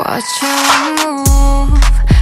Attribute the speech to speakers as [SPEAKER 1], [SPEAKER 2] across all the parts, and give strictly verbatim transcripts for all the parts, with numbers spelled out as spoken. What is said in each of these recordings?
[SPEAKER 1] Watch your move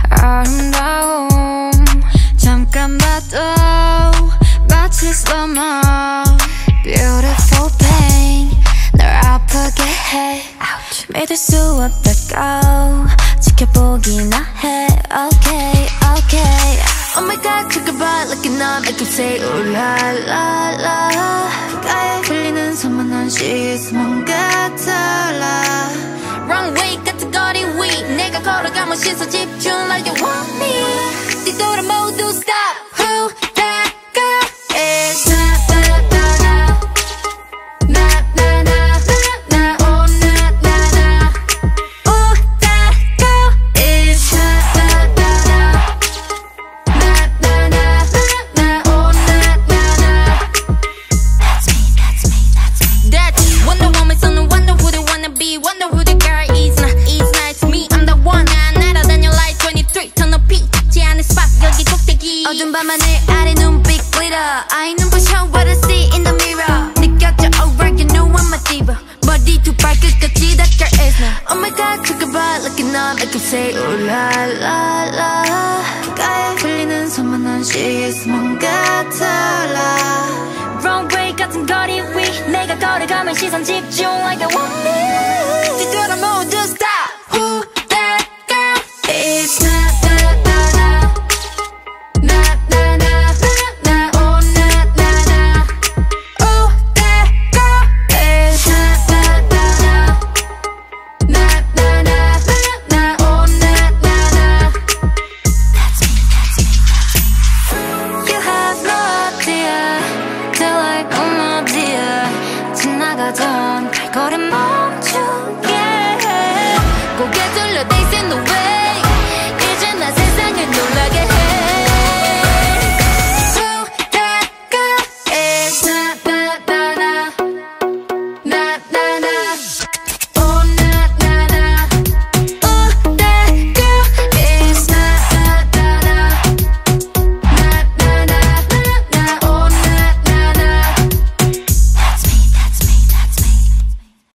[SPEAKER 1] 아름다움 잠깐 봐도 마치 slow-mo Beautiful pain 널 아프게 해 Ouch. 믿을 수 없다고 지켜보기나 해 Okay, okay Oh my god, 그걸 봐 Looking up, make you say ooh la la la 가에 풀리는 소문난 she's 뭔가 달라 Wrong way 같은 거리 위 내가 걸어가면 시선 집중 like you want me 뒤돌아 모두 stop Who that girl is na na na na na na na na oh na na na Oh that girl is na na na na na na na na oh na na na That's me, that's me, that's me That's Wonder Woman son of wonder who they wanna be Wonder who the girl is 나 is nice me I'm the one 나 날아다녀 like twenty-three 더 높이 지 않은 스팟 여기 꼭대기 어두운 밤하늘 아래 눈빛 glitter I 눈부셔 what I see in the mirror 느껴져 alright you know I'm a diva 머리 두 발 끝까지 that girl is 나 Oh my god 그거 봐 looking up make you say ooh la la la 가에 풀리는 소문난 she is 뭔가 달라 Wrong way 같은 거리 위 내가 걸어가면 시선 집중 like I want me 뒤돌아